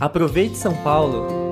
Aproveite São Paulo!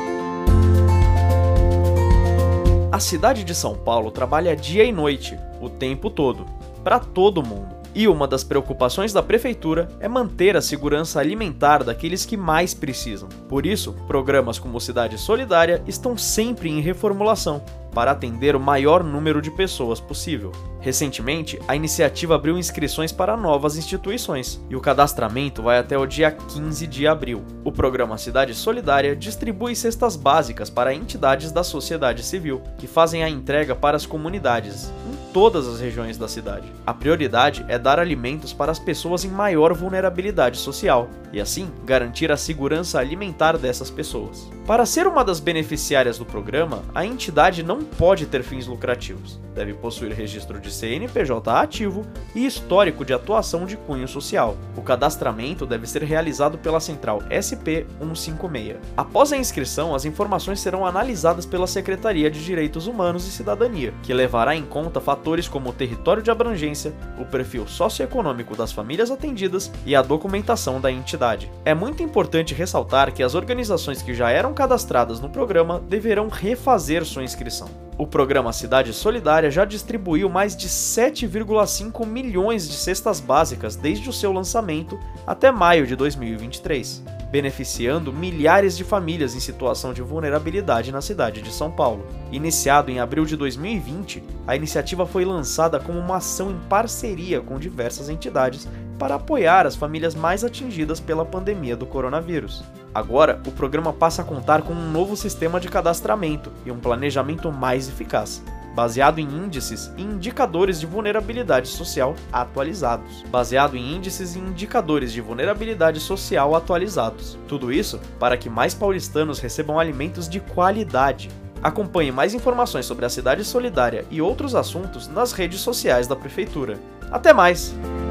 A cidade de São Paulo trabalha dia e noite, o tempo todo, para todo mundo. E uma das preocupações da prefeitura é manter a segurança alimentar daqueles que mais precisam. Por isso, programas como Cidade Solidária estão sempre em reformulação, para atender o maior número de pessoas possível. Recentemente, a iniciativa abriu inscrições para novas instituições, e o cadastramento vai até o dia 15 de abril. O programa Cidade Solidária distribui cestas básicas para entidades da sociedade civil, que fazem a entrega para as comunidades, em todas as regiões da cidade. A prioridade é dar alimentos para as pessoas em maior vulnerabilidade social, e assim garantir a segurança alimentar dessas pessoas. Para ser uma das beneficiárias do programa, a entidade não pode ter fins lucrativos. Deve possuir registro de CNPJ ativo e histórico de atuação de cunho social. O cadastramento deve ser realizado pela central SP-156. Após a inscrição, as informações serão analisadas pela Secretaria de Direitos Humanos e Cidadania, que levará em conta fatores como o território de abrangência, o perfil socioeconômico das famílias atendidas e a documentação da entidade. É muito importante ressaltar que as organizações que já eram cadastradas no programa deverão refazer sua inscrição. O programa Cidade Solidária já distribuiu mais de 7,5 milhões de cestas básicas desde o seu lançamento até maio de 2023, beneficiando milhares de famílias em situação de vulnerabilidade na cidade de São Paulo. Iniciado em abril de 2020, a iniciativa foi lançada como uma ação em parceria com diversas entidades para apoiar as famílias mais atingidas pela pandemia do coronavírus. Agora, o programa passa a contar com um novo sistema de cadastramento e um planejamento mais eficaz, baseado em índices e indicadores de vulnerabilidade social atualizados. Tudo isso para que mais paulistanos recebam alimentos de qualidade. Acompanhe mais informações sobre a Cidade Solidária e outros assuntos nas redes sociais da Prefeitura. Até mais!